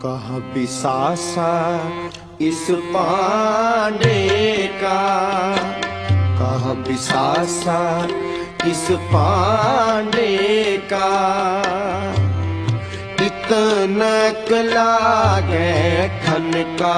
कहा बिसासा इस पांडे का, कहा बिसासा इस पांडे का। इतना लागे ठनका,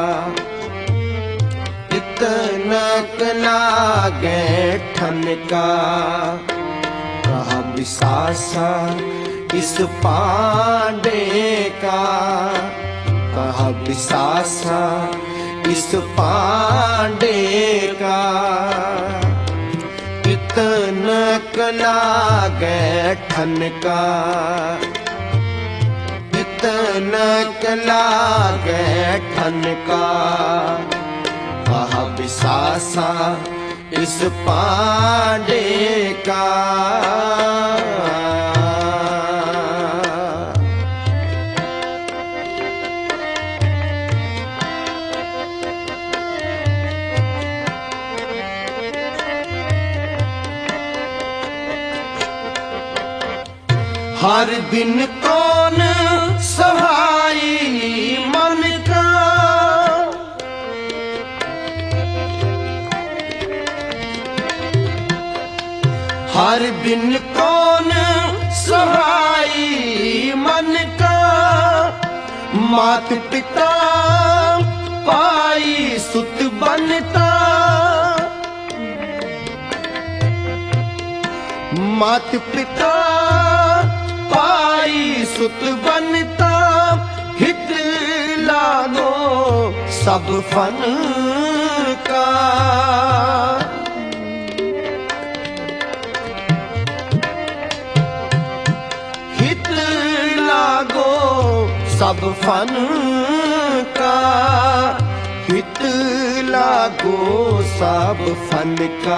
इतना लागे ठनका। कहा बिसासा इस पांडे का, कहा बिसासा इस पांडे का। इतना लागे ठनका, इतना लागे ठनका। कहा बिसासा इस पांडे का। हर दिन कौन सहाई मन का, हर दिन कौन सहाई मन का। मात पिता पाई सुत बनता, मात पिता पाई सुत बनता। हित लानो सब फन का, हित लागो सब फन का। हित लागो सब फन का,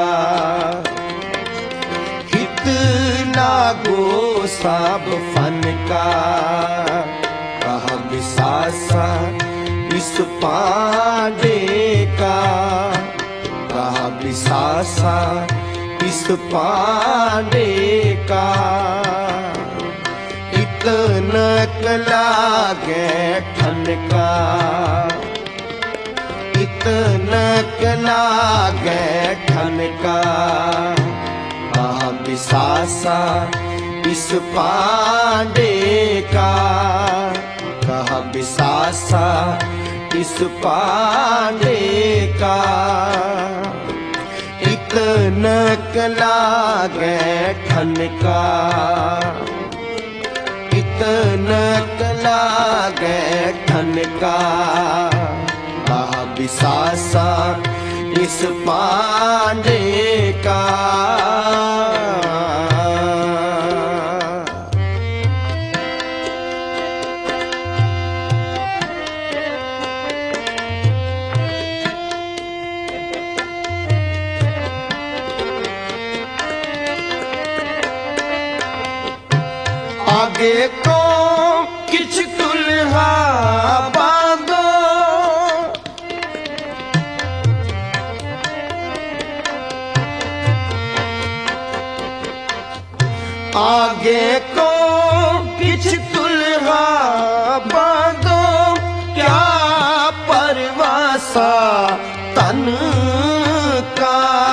लागो सब फन का। कहा बिसासा इस पांडे का, कहा बिसासा इस पांडे का। इतना लागे ठनका, इतना लागे ठनका। कहा बिसासा इस पांडे का, कहा बिसासा इस पांडे का। इतना लागे ठनका, इतना लागे ठनका। कहा बिसासा इस पांडे का। आगे को किछ कुल्हा बांधो, आगे को किछ कुल्हा बांधो। क्या परवासा तन का,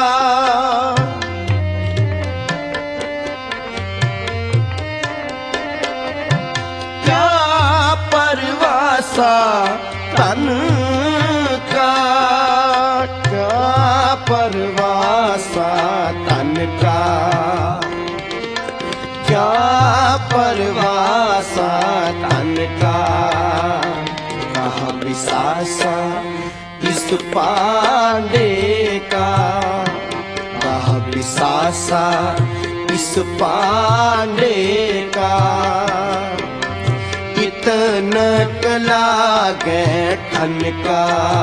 परवासा तन का। क्या परवासा तन का, क्या परवासा तन का। कहा बिसासा इस पांडे का, कहा बिसासा इस पांडे का। इतना लागे ठनका,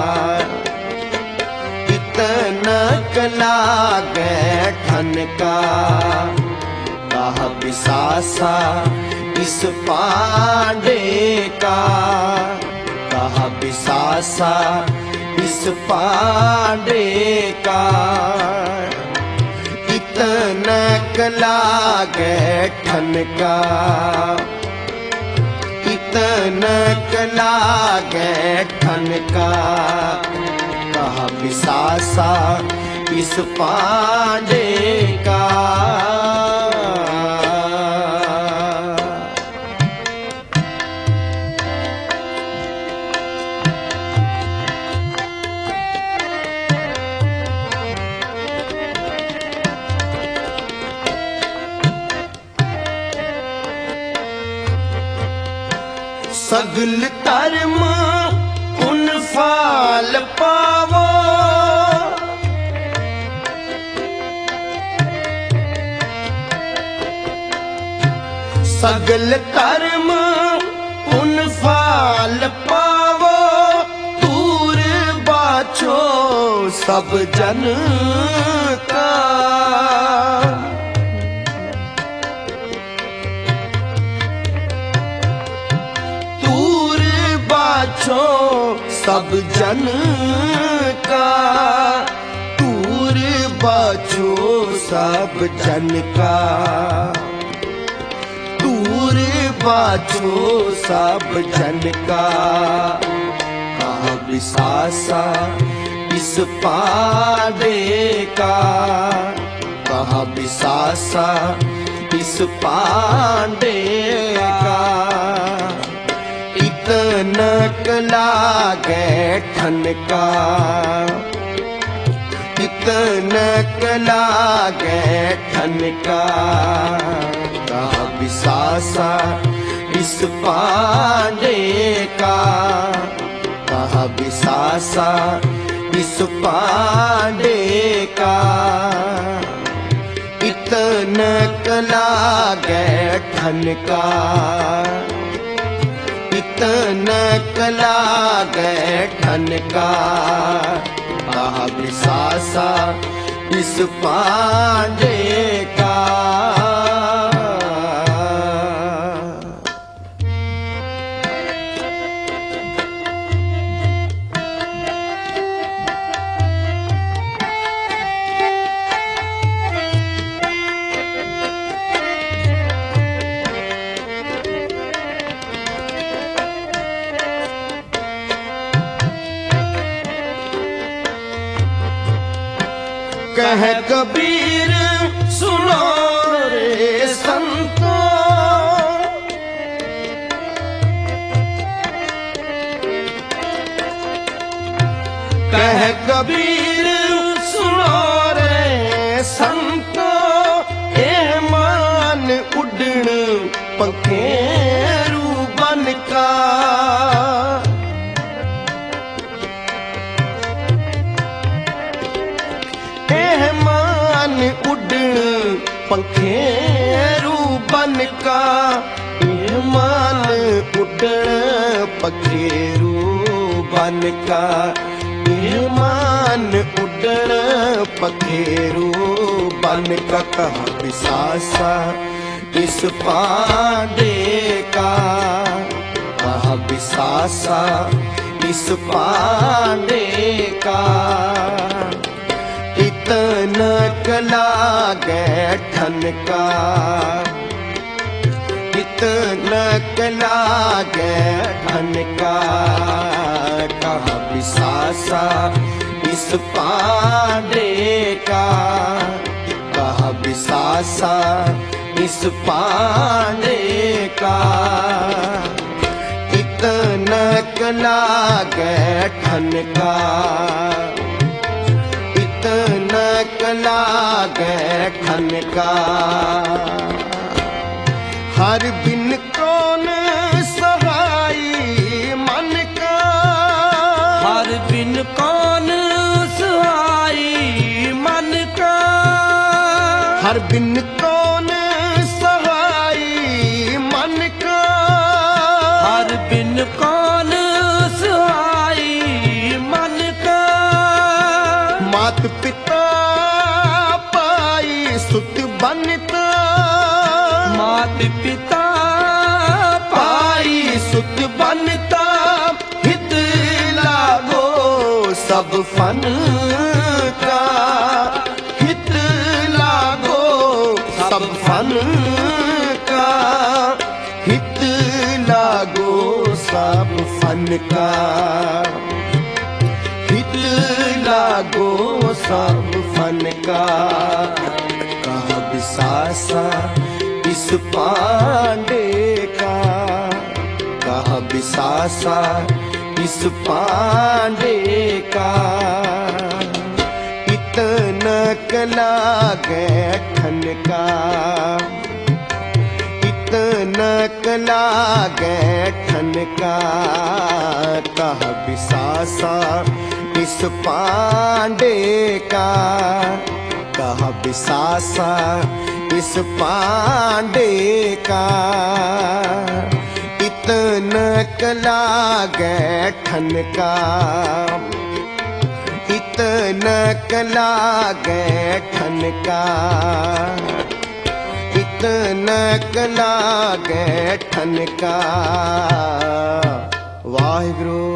इतना लागे ठनका। कहा बिसासा इस पांडे का, कहा बिसासा इस पांडे का। इतना लागे ठनका, इतनक लागे ठनका, कहा बिसासा इस पांडे का। सगल धर्म उन फाल पावो, सगल धर्म उन फाल पावो, दूर बाछो सब जन का। सब जन का दूर बाछो सब जन का, दूर बाछो सब जन का। कहा बिसासा इस पांडे का, कहा बिसासा इस पांडे का। इतनक लागे ठनका, इतनक लागे ठनका, कहा बिसासा इस पांडे का, कहा बिसासा इस पांडे का। इतनक लागे ठनका, इतनक लागे ठनका, कहा बिसासा इस पांडे का। कह कबीर सुनो रे संतो, कह कबीर सुनो रे संतो, ए मान उड़न पंखेरू बन का। उड़न पंखेरू बन का, मान उड़न पंखेरू बन का, मान उड़न पंखेरू बन का। कहा बिसासा इस पांडे का, कहा बिसासा इस पांडे का। इतनक लागे ठनका, इतनक लागे ठनका, कहा बिसासा इस पांडे का, कहा बिसासा इस पांडे का। इतनक लागे ठनका, इतनक लागे ठनका। हर बिन कौन सहाय मन का, हर बिन कौन सहाय मन का। हर बिन कौन सहाय मन का, हर बिन कौन सहाय मन का। मात पिता पाई सुत बनता, मात पिता पाई सुत बनता। हित लागो सब फन का, हित लागो सब फन का। हित लागो सब फन का, हित लागो सब फन का। कहा बिसासा इस पांडे का, कहा बिसासा इस पांडे का। इतना कला गए ठन का, इतना कला गए ठन का। कहा बिसासा इस पांडे का, कहा बिसासा इस पांडे का। इतना कला गए ठन का, इतना कला गए ठन का। इतना कला गए ठन का। वाहिगुरु।